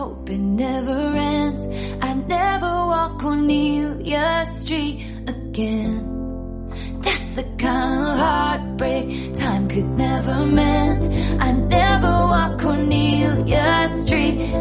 hope it never ends. I'd never walk Cornelia Street again. That's the kind of heartbreak time could never mend. I'd never walk Cornelia Street